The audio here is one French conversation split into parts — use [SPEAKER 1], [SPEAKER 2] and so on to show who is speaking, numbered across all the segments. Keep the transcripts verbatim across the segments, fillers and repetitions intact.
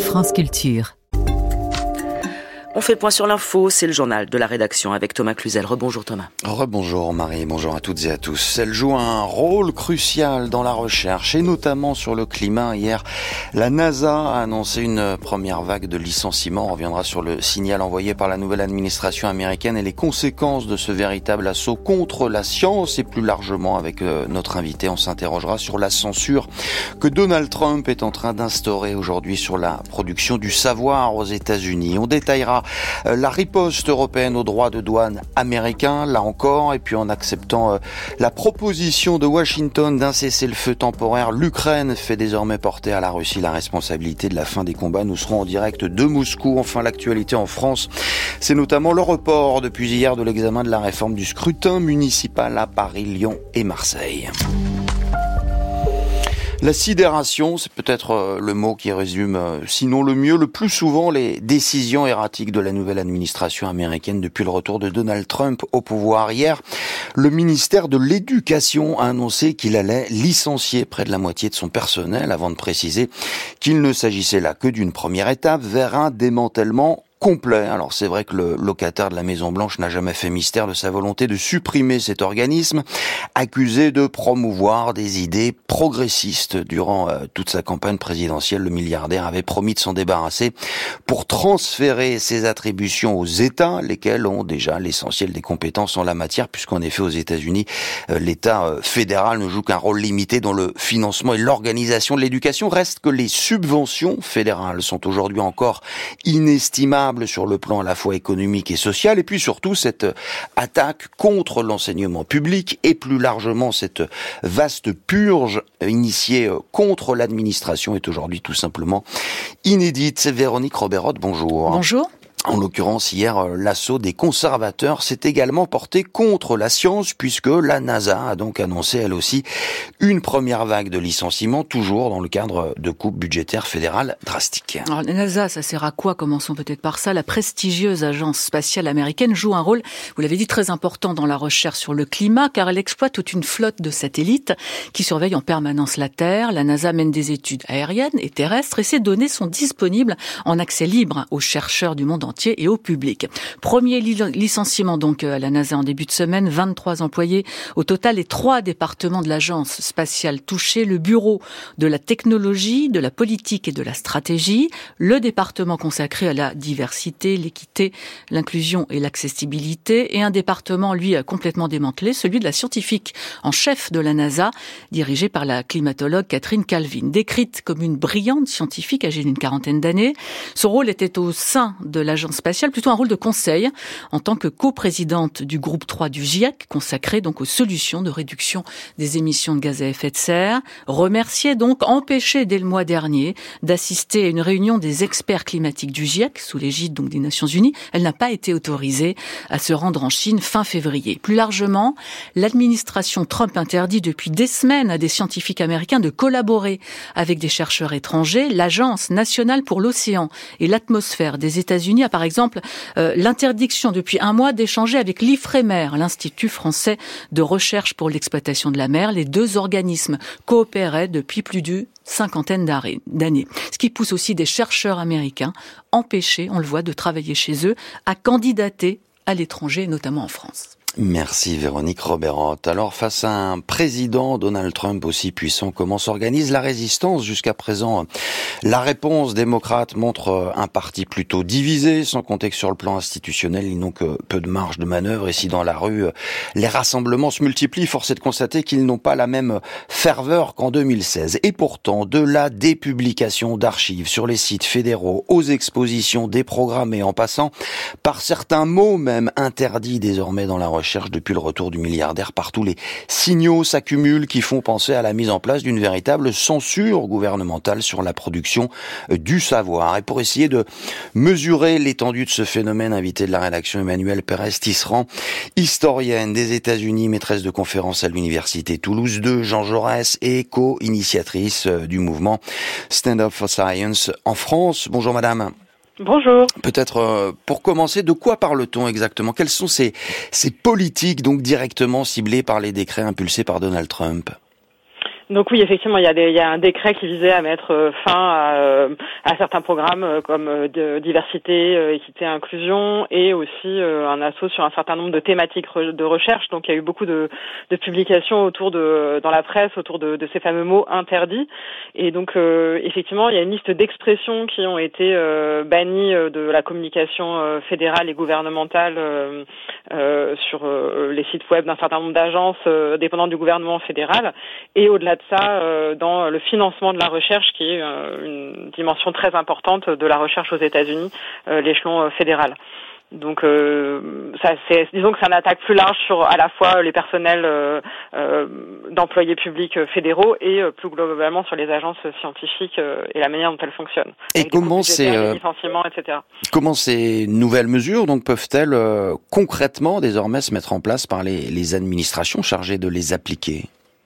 [SPEAKER 1] France Culture.
[SPEAKER 2] On fait le point sur l'info, c'est le journal de la rédaction avec Thomas Cluzel. Rebonjour Thomas.
[SPEAKER 3] Rebonjour Marie, bonjour à toutes et à tous. Elle joue un rôle crucial dans la recherche et notamment sur le climat. Hier, la NASA a annoncé une première vague de licenciements. On reviendra sur le signal envoyé par la nouvelle administration américaine et les conséquences de ce véritable assaut contre la science. Et plus largement, avec notre invité, on s'interrogera sur la censure que Donald Trump est en train d'instaurer aujourd'hui sur la production du savoir aux États-Unis. On détaillera la riposte européenne aux droits de douane américains, là encore, et puis en acceptant la proposition de Washington d'un cessez-le-feu temporaire, l'Ukraine fait désormais porter à la Russie la responsabilité de la fin des combats. Nous serons en direct de Moscou. Enfin, l'actualité en France, c'est notamment le report depuis hier de l'examen de la réforme du scrutin municipal à Paris, Lyon et Marseille. La sidération, c'est peut-être le mot qui résume, sinon le mieux, le plus souvent les décisions erratiques de la nouvelle administration américaine depuis le retour de Donald Trump au pouvoir. Hier, le ministère de l'Éducation a annoncé qu'il allait licencier près de la moitié de son personnel avant de préciser qu'il ne s'agissait là que d'une première étape vers un démantèlement complet. Alors c'est vrai que le locataire de la Maison-Blanche n'a jamais fait mystère de sa volonté de supprimer cet organisme, accusé de promouvoir des idées progressistes. Durant euh, toute sa campagne présidentielle, le milliardaire avait promis de s'en débarrasser pour transférer ses attributions aux États, lesquels ont déjà l'essentiel des compétences en la matière, puisqu'en effet aux États-Unis, euh, l'État euh, fédéral ne joue qu'un rôle limité dans le financement et l'organisation de l'éducation. Reste que les subventions fédérales sont aujourd'hui encore inestimables sur le plan à la fois économique et social, et puis surtout cette attaque contre l'enseignement public et plus largement cette vaste purge initiée contre l'administration est aujourd'hui tout simplement inédite. Véronique Roberot, bonjour.
[SPEAKER 4] Bonjour.
[SPEAKER 3] En l'occurrence, hier, l'assaut des conservateurs s'est également porté contre la science puisque la NASA a donc annoncé, elle aussi, une première vague de licenciements, toujours dans le cadre de coupes budgétaires fédérales drastiques.
[SPEAKER 4] Alors, la NASA, ça sert à quoi? Commençons peut-être par ça. La prestigieuse agence spatiale américaine joue un rôle, vous l'avez dit, très important dans la recherche sur le climat, car elle exploite toute une flotte de satellites qui surveillent en permanence la Terre. La NASA mène des études aériennes et terrestres et ces données sont disponibles en accès libre aux chercheurs du monde entier et au public. Premier licenciement donc à la NASA en début de semaine, vingt-trois employés au total et trois départements de l'agence spatiale touchés, le bureau de la technologie, de la politique et de la stratégie, le département consacré à la diversité, l'équité, l'inclusion et l'accessibilité et un département lui complètement démantelé, celui de la scientifique en chef de la NASA, dirigée par la climatologue Catherine Calvin. Décrite comme une brillante scientifique âgée d'une quarantaine d'années, son rôle était au sein de l'agence spatiale, plutôt un rôle de conseil en tant que coprésidente du groupe trois du GIEC, consacré donc aux solutions de réduction des émissions de gaz à effet de serre. Remerciée donc, empêchée dès le mois dernier d'assister à une réunion des experts climatiques du GIEC, sous l'égide donc des Nations Unies, elle n'a pas été autorisée à se rendre en Chine fin février. Plus largement, l'administration Trump interdit depuis des semaines à des scientifiques américains de collaborer avec des chercheurs étrangers. L'Agence nationale pour l'océan et l'atmosphère des États-Unis a par exemple euh, l'interdiction depuis un mois d'échanger avec l'IFREMER, l'Institut français de recherche pour l'exploitation de la mer. Les deux organismes coopéraient depuis plus d'une cinquantaine d'années. Ce qui pousse aussi des chercheurs américains empêchés, on le voit, de travailler chez eux, à candidater à l'étranger, notamment en France.
[SPEAKER 3] Merci Véronique Roberot. Alors face à un président Donald Trump aussi puissant, comment s'organise la résistance jusqu'à présent? La réponse démocrate montre un parti plutôt divisé, sans compter que sur le plan institutionnel, ils n'ont que peu de marge de manœuvre. Et si dans la rue, les rassemblements se multiplient, force est de constater qu'ils n'ont pas la même ferveur qu'en deux mille seize. Et pourtant, de la dépublication d'archives sur les sites fédéraux aux expositions déprogrammées, en passant par certains mots même interdits désormais dans la recherche, recherche depuis le retour du milliardaire. Partout, les signaux s'accumulent qui font penser à la mise en place d'une véritable censure gouvernementale sur la production du savoir. Et pour essayer de mesurer l'étendue de ce phénomène, invité de la rédaction Emmanuelle Pérez-Tisserand, historienne des États-Unis, maîtresse de conférences à l'université Toulouse deux, Jean Jaurès et co-initiatrice du mouvement Stand Up for Science en France. Bonjour madame.
[SPEAKER 5] Bonjour.
[SPEAKER 3] Peut-être euh, pour commencer, de quoi parle-t-on exactement? Quelles sont ces, ces politiques donc directement ciblées par les décrets impulsés par Donald Trump?
[SPEAKER 1] Donc oui, effectivement, il y a des, il y a un décret qui visait à mettre fin à, à certains programmes comme de diversité, équité, inclusion, et aussi un assaut sur un certain nombre de thématiques de recherche. Donc il y a eu beaucoup de, de publications autour de, dans la presse, autour de, de ces fameux mots interdits. Et donc euh, effectivement, il y a une liste d'expressions qui ont été euh, bannies de la communication euh, fédérale et gouvernementale euh, euh, sur euh, les sites web d'un certain nombre d'agences euh, dépendantes du gouvernement fédéral, et au-delà de ça, euh, dans le financement de la recherche, qui est euh, une dimension très importante de la recherche aux États-Unis, euh, l'échelon euh, fédéral. Donc, euh, ça, c'est, disons que c'est une attaque plus large sur à la fois les personnels euh, euh, d'employés publics fédéraux et euh, plus globalement sur les agences scientifiques euh, et la manière dont elles fonctionnent.
[SPEAKER 3] Et comment ces euh,
[SPEAKER 1] licenciements, et cetera.
[SPEAKER 3] Comment ces nouvelles mesures donc peuvent-elles euh, concrètement désormais se mettre en place par les, les administrations chargées de les appliquer?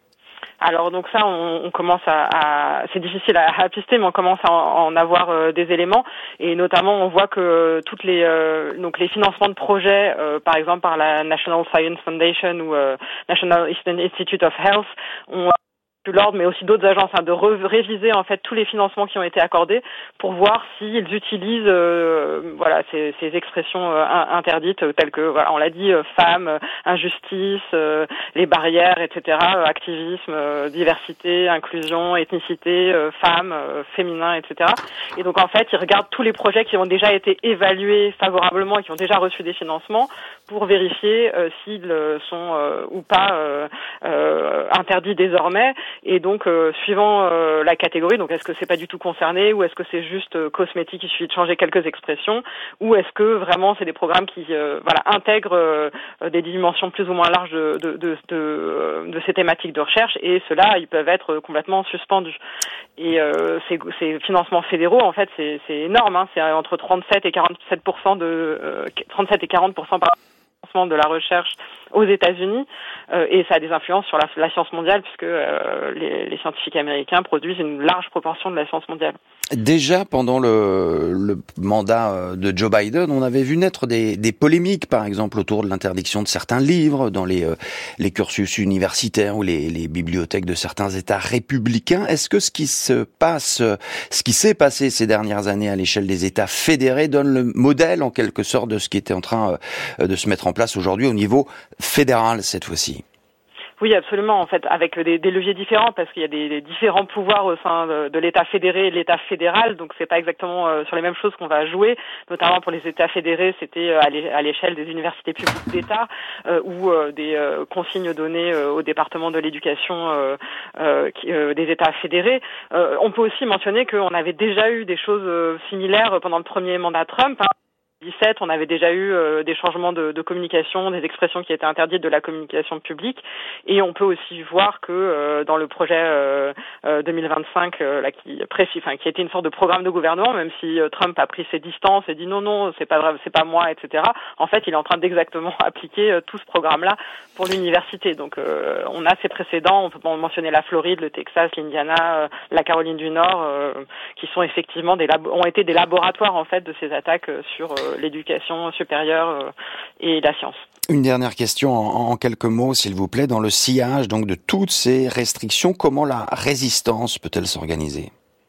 [SPEAKER 1] Alors donc ça, on, on commence à, à c'est difficile à, à pister, mais on commence à en, en avoir euh, des éléments, et notamment on voit que toutes les euh, donc les financements de projets, euh, par exemple par la National Science Foundation ou euh, National Institute of Health, ont de l'ordre, mais aussi d'autres agences, hein, de re- réviser en fait tous les financements qui ont été accordés pour voir s'ils utilisent euh, voilà ces, ces expressions euh, interdites euh, telles que voilà on l'a dit euh, femmes, euh, injustice, euh, les barrières, et cetera. Euh, activisme, euh, diversité, inclusion, ethnicité, euh, femmes, euh, féminin, et cetera. Et donc en fait ils regardent tous les projets qui ont déjà été évalués favorablement et qui ont déjà reçu des financements pour vérifier euh, s'ils sont euh, ou pas euh, euh, interdits désormais. Et donc, euh, suivant euh, la catégorie, donc est-ce que c'est pas du tout concerné, ou est-ce que c'est juste euh, cosmétique, il suffit de changer quelques expressions, ou est-ce que vraiment c'est des programmes qui euh, voilà intègrent euh, des dimensions plus ou moins larges de, de, de, de, de ces thématiques de recherche, et ceux-là, ils peuvent être complètement suspendus. Et euh, ces, ces financements fédéraux, en fait, c'est, c'est énorme, hein, c'est entre trente-sept et quarante-sept pour cent de euh, trente-sept et quarante pour cent par de la recherche aux États-Unis, euh, et ça a des influences sur la, la science mondiale, puisque euh, les, les scientifiques américains produisent une large proportion de la science mondiale.
[SPEAKER 3] Déjà, pendant le, le mandat de Joe Biden, on avait vu naître des, des polémiques, par exemple, autour de l'interdiction de certains livres dans les, euh, les cursus universitaires ou les, les bibliothèques de certains États républicains. Est-ce que ce qui se passe, ce qui s'est passé ces dernières années à l'échelle des États fédérés donne le modèle, en quelque sorte, de ce qui était en train euh, de se mettre en place aujourd'hui au niveau fédéral, cette fois-ci?
[SPEAKER 1] Oui, absolument, en fait, avec des, des leviers différents, parce qu'il y a des, des différents pouvoirs au sein de, de l'État fédéré et de l'État fédéral, donc c'est pas exactement euh, sur les mêmes choses qu'on va jouer, notamment pour les États fédérés, c'était euh, à l'échelle des universités publiques d'État, euh, ou euh, des euh, consignes données euh, au département de l'éducation euh, euh, qui, euh, des États fédérés. Euh, on peut aussi mentionner qu'on avait déjà eu des choses euh, similaires pendant le premier mandat Trump, hein. dix-sept, on avait déjà eu euh, des changements de, de communication, des expressions qui étaient interdites de la communication publique, et on peut aussi voir que euh, dans le projet euh, euh, deux mille vingt-cinq, euh, là, qui précis, enfin qui était une sorte de programme de gouvernement, même si euh, Trump a pris ses distances et dit non non c'est pas vrai, c'est pas moi, et cetera. En fait, il est en train d'exactement appliquer euh, tout ce programme-là pour l'université. Donc euh, on a ces précédents, on peut mentionner la Floride, le Texas, l'Indiana, euh, la Caroline du Nord, euh, qui sont effectivement des labo- ont été des laboratoires en fait de ces attaques euh, sur euh, l'éducation supérieure euh, et la science.
[SPEAKER 3] Une dernière question en, en quelques mots, s'il vous plaît. Dans le sillage donc de toutes ces restrictions, comment la résistance peut-elle s'organiser ?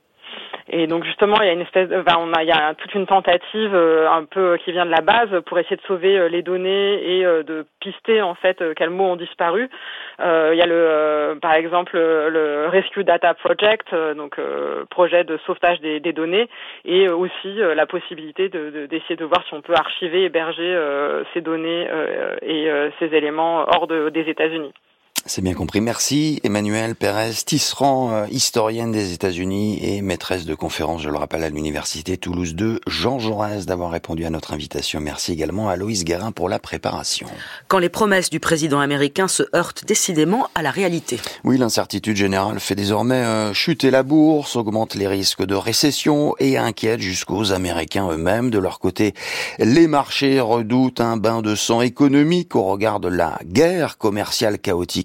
[SPEAKER 1] Et donc justement, il y a une espèce, de, enfin, on a, il y a toute une tentative euh, un peu qui vient de la base pour essayer de sauver euh, les données et euh, de pister en fait euh, quels mots ont disparu. Euh, il y a le, euh, par exemple, le Rescue Data Project, euh, donc euh, projet de sauvetage des, des données, et euh, aussi euh, la possibilité de, de, d'essayer de voir si on peut archiver, héberger euh, ces données euh, et euh, ces éléments hors de, des États-Unis.
[SPEAKER 3] C'est bien compris. Merci Emmanuelle Pérez Tisserand, euh, historienne des États-Unis et maîtresse de conférences, je le rappelle, à l'Université Toulouse deux, Jean Jaurès, d'avoir répondu à notre invitation. Merci également à Loïs Guérin pour la préparation.
[SPEAKER 2] Quand les promesses du président américain se heurtent décidément à la réalité.
[SPEAKER 3] Oui, l'incertitude générale fait désormais euh, chuter la bourse, augmente les risques de récession et inquiète jusqu'aux Américains eux-mêmes. De leur côté, les marchés redoutent un bain de sang économique au regard de la guerre commerciale chaotique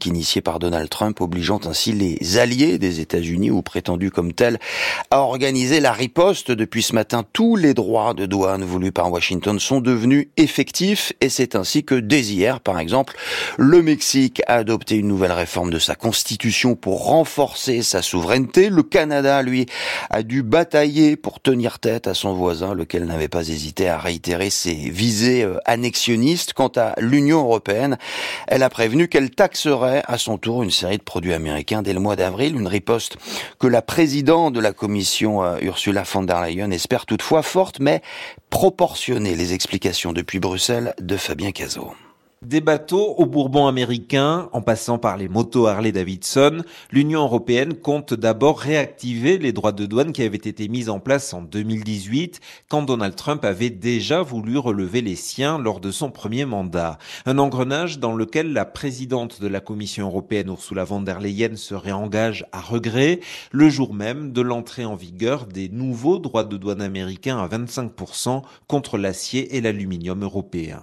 [SPEAKER 3] initiée par Donald Trump, obligeant ainsi les alliés des États-Unis ou prétendus comme tels à organiser la riposte. Depuis ce matin, tous les droits de douane voulus par Washington sont devenus effectifs et c'est ainsi que dès hier, par exemple, le Mexique a adopté une nouvelle réforme de sa constitution pour renforcer sa souveraineté. Le Canada, lui, a dû batailler pour tenir tête à son voisin, lequel n'avait pas hésité à réitérer ses visées annexionnistes. Quant à l'Union européenne, elle a prévenu qu'elle taxerait à son tour une série de produits américains dès le mois d'avril, une riposte que la présidente de la Commission, Ursula von der Leyen, espère toutefois forte mais proportionnée. Les explications depuis Bruxelles de Fabien Cazot.
[SPEAKER 5] Des bateaux au Bourbon américain, en passant par les motos Harley-Davidson, l'Union européenne compte d'abord réactiver les droits de douane qui avaient été mis en place en deux mille dix-huit, quand Donald Trump avait déjà voulu relever les siens lors de son premier mandat. Un engrenage dans lequel la présidente de la Commission européenne, Ursula von der Leyen, se réengage à regret, le jour même de l'entrée en vigueur des nouveaux droits de douane américains à vingt-cinq pour cent contre l'acier et l'aluminium européens.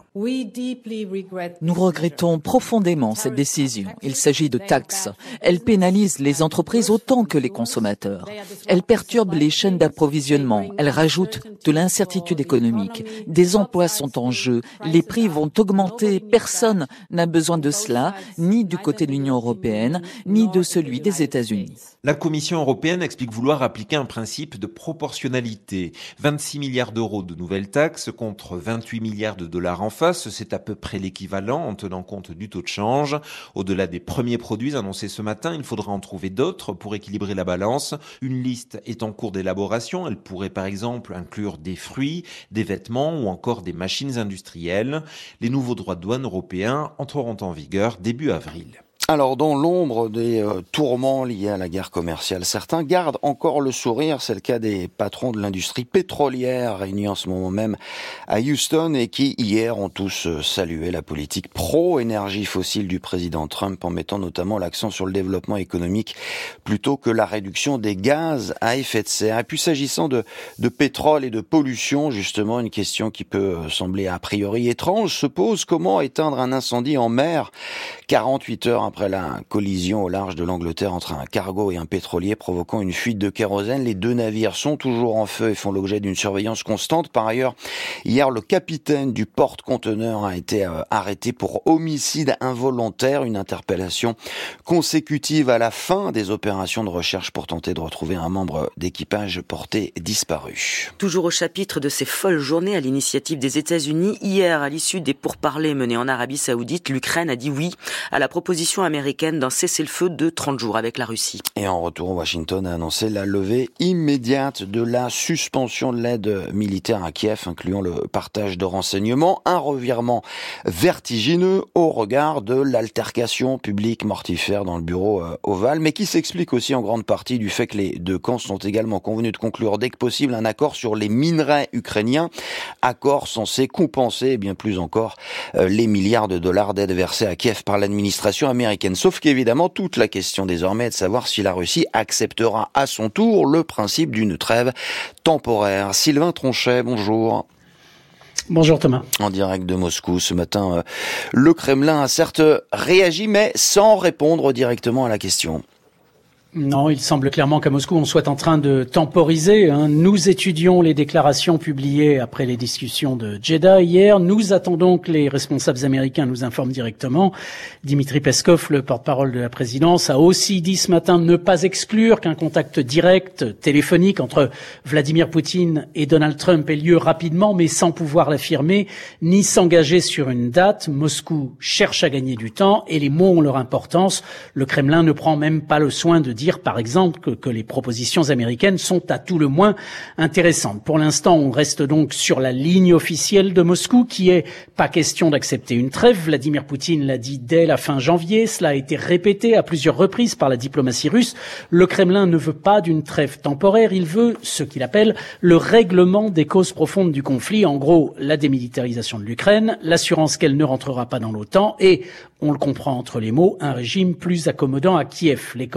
[SPEAKER 6] Nous regrettons profondément cette décision. Il s'agit de taxes. Elles pénalisent les entreprises autant que les consommateurs. Elles perturbent les chaînes d'approvisionnement. Elles rajoutent de l'incertitude économique. Des emplois sont en jeu. Les prix vont augmenter. Personne n'a besoin de cela, ni du côté de l'Union européenne, ni de celui des États-Unis.
[SPEAKER 5] La Commission européenne explique vouloir appliquer un principe de proportionnalité. vingt-six milliards d'euros de nouvelles taxes contre vingt-huit milliards de dollars en face, c'est à peu près l'équivalent en tenant compte du taux de change. Au-delà des premiers produits annoncés ce matin, il faudra en trouver d'autres pour équilibrer la balance. Une liste est en cours d'élaboration. Elle pourrait par exemple inclure des fruits, des vêtements ou encore des machines industrielles. Les nouveaux droits de douane européens entreront en vigueur début avril.
[SPEAKER 3] Alors, dans l'ombre des euh, tourments liés à la guerre commerciale, certains gardent encore le sourire. C'est le cas des patrons de l'industrie pétrolière réunis en ce moment même à Houston et qui, hier, ont tous euh, salué la politique pro-énergie fossile du président Trump en mettant notamment l'accent sur le développement économique plutôt que la réduction des gaz à effet de serre. Et puis, s'agissant de, de pétrole et de pollution, justement, une question qui peut sembler a priori étrange se pose. Comment éteindre un incendie en mer quarante-huit heures après Après la collision au large de l'Angleterre entre un cargo et un pétrolier provoquant une fuite de kérosène, les deux navires sont toujours en feu et font l'objet d'une surveillance constante. Par ailleurs, hier, le capitaine du porte-conteneur a été euh, arrêté pour homicide involontaire, une interpellation consécutive à la fin des opérations de recherche pour tenter de retrouver un membre d'équipage porté disparu.
[SPEAKER 2] Toujours au chapitre de ces folles journées à l'initiative des États-Unis, hier, à l'issue des pourparlers menés en Arabie Saoudite, l'Ukraine a dit oui à la proposition américaine d'un cessez-le-feu de trente jours avec la Russie.
[SPEAKER 3] Et en retour, Washington a annoncé la levée immédiate de la suspension de l'aide militaire à Kiev, incluant le partage de renseignements, un revirement vertigineux au regard de l'altercation publique mortifère dans le bureau ovale, mais qui s'explique aussi en grande partie du fait que les deux camps sont également convenus de conclure dès que possible un accord sur les minerais ukrainiens, accord censé compenser, et bien plus encore, les milliards de dollars d'aide versés à Kiev par l'administration américaine. Sauf qu'évidemment, toute la question désormais est de savoir si la Russie acceptera à son tour le principe d'une trêve temporaire. Sylvain Tronchet, bonjour.
[SPEAKER 7] Bonjour Thomas.
[SPEAKER 3] En direct de Moscou ce matin, le Kremlin a certes réagi, mais sans répondre directement à la question.
[SPEAKER 7] Non, il semble clairement qu'à Moscou, on soit en train de temporiser. Hein. Nous étudions les déclarations publiées après les discussions de Jeddah hier. Nous attendons que les responsables américains nous informent directement. Dimitri Peskov, le porte-parole de la présidence, a aussi dit ce matin ne pas exclure qu'un contact direct, téléphonique, entre Vladimir Poutine et Donald Trump ait lieu rapidement, mais sans pouvoir l'affirmer, ni s'engager sur une date. Moscou cherche à gagner du temps et les mots ont leur importance. Le Kremlin ne prend même pas le soin de dire, par exemple, que, que les propositions américaines sont à tout le moins intéressantes. Pour l'instant, on reste donc sur la ligne officielle de Moscou, qui est pas question d'accepter une trêve. Vladimir Poutine l'a dit dès la fin janvier. Cela a été répété à plusieurs reprises par la diplomatie russe. Le Kremlin ne veut pas d'une trêve temporaire. Il veut ce qu'il appelle le règlement des causes profondes du conflit. En gros, la démilitarisation de l'Ukraine, l'assurance qu'elle ne rentrera pas dans l'OTAN et, on le comprend entre les mots, un régime plus accommodant à Kiev. Les commentaires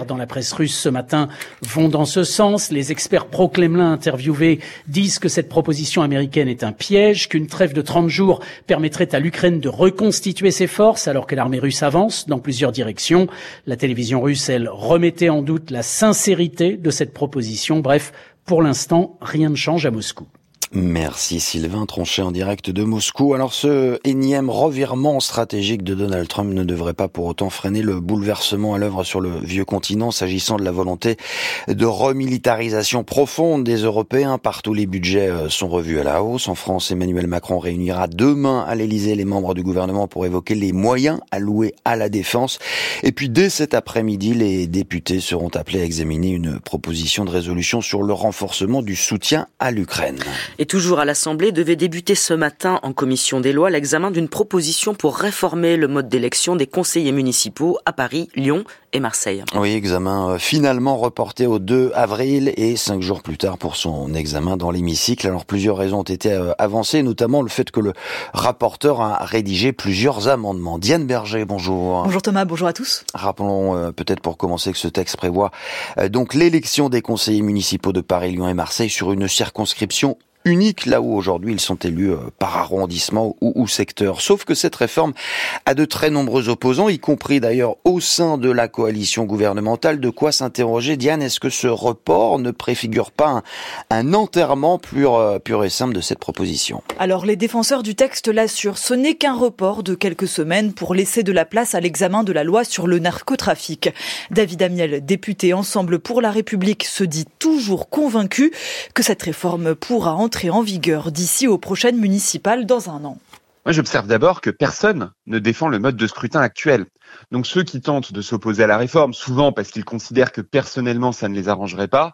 [SPEAKER 7] commentaires dans la presse russe ce matin vont dans ce sens. Les experts pro-Kremlin interviewés disent que cette proposition américaine est un piège, qu'une trêve de trente jours permettrait à l'Ukraine de reconstituer ses forces alors que l'armée russe avance dans plusieurs directions. La télévision russe, elle, remettait en doute la sincérité de cette proposition. Bref, pour l'instant, rien ne change à Moscou.
[SPEAKER 3] Merci Sylvain Tronchet en direct de Moscou. Alors ce énième revirement stratégique de Donald Trump ne devrait pas pour autant freiner le bouleversement à l'œuvre sur le vieux continent s'agissant de la volonté de remilitarisation profonde des Européens. Partout les budgets sont revus à la hausse. En France, Emmanuel Macron réunira demain à l'Elysée les membres du gouvernement pour évoquer les moyens alloués à la défense. Et puis dès cet après-midi, les députés seront appelés à examiner une proposition de résolution sur le renforcement du soutien à l'Ukraine.
[SPEAKER 2] Et toujours à l'Assemblée, devait débuter ce matin en commission des lois l'examen d'une proposition pour réformer le mode d'élection des conseillers municipaux à Paris, Lyon et Marseille.
[SPEAKER 3] Oui, examen finalement reporté au deux avril et cinq jours plus tard pour son examen dans l'hémicycle. Alors plusieurs raisons ont été avancées, notamment le fait que le rapporteur a rédigé plusieurs amendements. Diane Berger, bonjour.
[SPEAKER 8] Bonjour Thomas, bonjour à tous.
[SPEAKER 3] Rappelons euh, peut-être pour commencer que ce texte prévoit euh, donc l'élection des conseillers municipaux de Paris, Lyon et Marseille sur une circonscription unique, là où aujourd'hui ils sont élus par arrondissement ou, ou secteur. Sauf que cette réforme a de très nombreux opposants, y compris d'ailleurs au sein de la coalition gouvernementale. De quoi s'interroger, Diane, est-ce que ce report ne préfigure pas un, un enterrement pur, pur et simple de cette proposition ?
[SPEAKER 8] Alors les défenseurs du texte l'assurent, ce n'est qu'un report de quelques semaines pour laisser de la place à l'examen de la loi sur le narcotrafic. David Amiel, député Ensemble pour la République, se dit toujours convaincu que cette réforme pourra entrer en vigueur d'ici aux prochaines municipales dans un an.
[SPEAKER 9] Moi, j'observe d'abord que personne ne défend le mode de scrutin actuel. Donc ceux qui tentent de s'opposer à la réforme, souvent parce qu'ils considèrent que personnellement ça ne les arrangerait pas,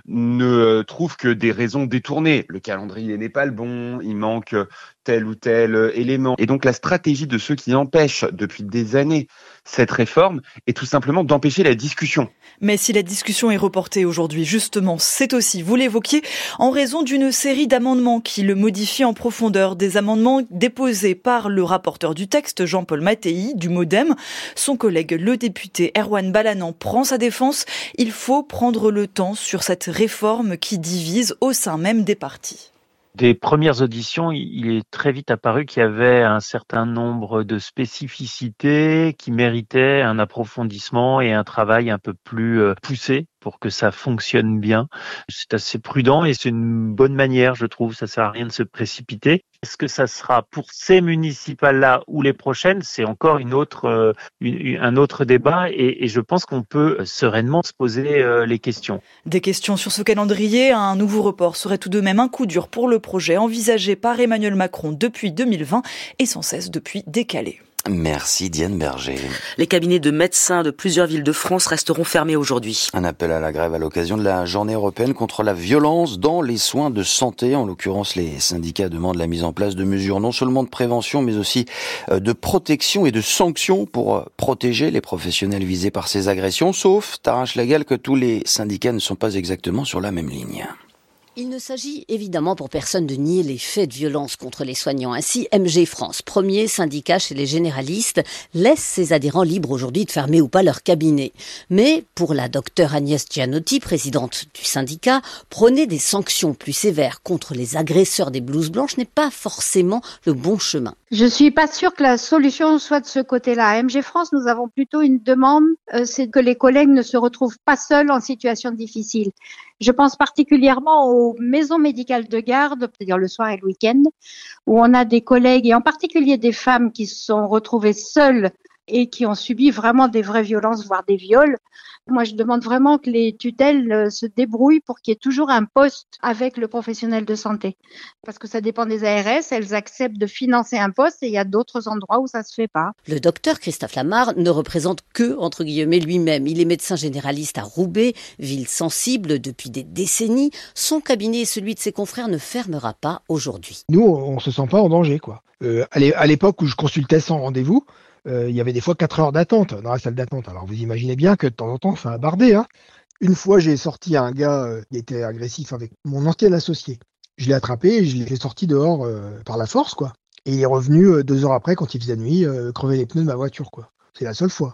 [SPEAKER 9] ne trouvent que des raisons détournées. Le calendrier n'est pas le bon, il manque tel ou tel élément. Et donc la stratégie de ceux qui empêchent depuis des années cette réforme est tout simplement d'empêcher la discussion.
[SPEAKER 8] Mais si la discussion est reportée aujourd'hui, justement, c'est aussi, vous l'évoquiez, en raison d'une série d'amendements qui le modifient en profondeur. Des amendements déposés par le rapporteur du texte, Jean-Paul Mattei, du MoDem. Son collègue, le député Erwan Balanant, prend sa défense. Il faut prendre le temps sur cette réforme qui divise au sein même des partis.
[SPEAKER 10] Des premières auditions, il est très vite apparu qu'il y avait un certain nombre de spécificités qui méritaient un approfondissement et un travail un peu plus poussé pour que ça fonctionne bien. C'est assez prudent et c'est une bonne manière, je trouve. Ça sert à rien de se précipiter. Est-ce que ça sera pour ces municipales-là ou les prochaines? C'est encore une autre, euh, une, un autre débat et, et je pense qu'on peut sereinement se poser euh, les questions.
[SPEAKER 8] Des questions sur ce calendrier. Un nouveau report serait tout de même un coup dur pour le projet envisagé par Emmanuel Macron depuis deux mille vingt et sans cesse depuis décalé.
[SPEAKER 3] Merci Diane Berger.
[SPEAKER 2] Les cabinets de médecins de plusieurs villes de France resteront fermés aujourd'hui.
[SPEAKER 3] Un appel à la grève à l'occasion de la journée européenne contre la violence dans les soins de santé. En l'occurrence, les syndicats demandent la mise en place de mesures non seulement de prévention, mais aussi de protection et de sanctions pour protéger les professionnels visés par ces agressions. Sauf, Tara Schlegel, que tous les syndicats ne sont pas exactement sur la même ligne.
[SPEAKER 11] Il ne s'agit évidemment pour personne de nier les faits de violence contre les soignants. Ainsi, M G France, premier syndicat chez les généralistes, laisse ses adhérents libres aujourd'hui de fermer ou pas leur cabinet. Mais pour la docteure Agnès Gianotti, présidente du syndicat, prôner des sanctions plus sévères contre les agresseurs des blouses blanches n'est pas forcément le bon chemin.
[SPEAKER 12] Je suis pas sûre que la solution soit de ce côté-là. À M G France, nous avons plutôt une demande, euh, c'est que les collègues ne se retrouvent pas seuls en situation difficile. Je pense particulièrement aux maisons médicales de garde, c'est-à-dire le soir et le week-end, où on a des collègues, et en particulier des femmes qui se sont retrouvées seules et qui ont subi vraiment des vraies violences, voire des viols. Moi, je demande vraiment que les tutelles se débrouillent pour qu'il y ait toujours un poste avec le professionnel de santé. Parce que ça dépend des A R S, elles acceptent de financer un poste et il y a d'autres endroits où ça se fait pas.
[SPEAKER 11] Le docteur Christophe Lamarre ne représente que, entre guillemets, lui-même. Il est médecin généraliste à Roubaix, ville sensible depuis des décennies. Son cabinet et celui de ses confrères ne fermera pas aujourd'hui.
[SPEAKER 13] Nous, on se sent pas en danger, quoi. Euh, à l'époque où je consultais sans rendez-vous, Euh, il y avait des fois quatre heures d'attente dans la salle d'attente. Alors vous imaginez bien que de temps en temps, ça a bardé. Hein. Une fois, j'ai sorti un gars euh, qui était agressif avec mon ancien associé. Je l'ai attrapé et je l'ai sorti dehors euh, par la force, quoi. Et il est revenu euh, deux heures après, quand il faisait nuit, euh, crever les pneus de ma voiture, quoi. C'est la seule fois.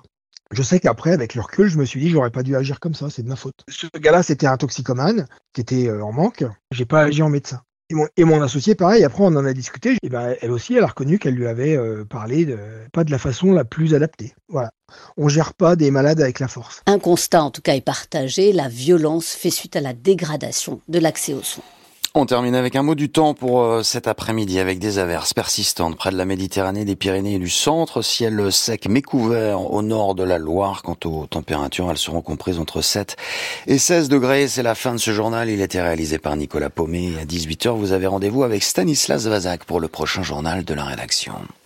[SPEAKER 13] Je sais qu'après, avec le recul, je me suis dit, j'aurais pas dû agir comme ça, c'est de ma faute. Ce gars-là, c'était un toxicomane qui était en manque. J'ai pas agi en médecin. Et mon, et mon associé, pareil, après on en a discuté, et ben, elle aussi, elle a reconnu qu'elle lui avait euh, parlé de, pas de la façon la plus adaptée. Voilà. On gère pas des malades avec la force.
[SPEAKER 11] Un constat en tout cas est partagé, la violence fait suite à la dégradation de l'accès aux soins.
[SPEAKER 3] On termine avec un mot du temps pour euh, cet après-midi avec des averses persistantes près de la Méditerranée, des Pyrénées et du centre. Ciel sec mais couvert au nord de la Loire. Quant aux températures, elles seront comprises entre sept et seize degrés. C'est la fin de ce journal. Il a été réalisé par Nicolas Paumet. À dix-huit heures, vous avez rendez-vous avec Stanislas Vazak pour le prochain journal de la rédaction.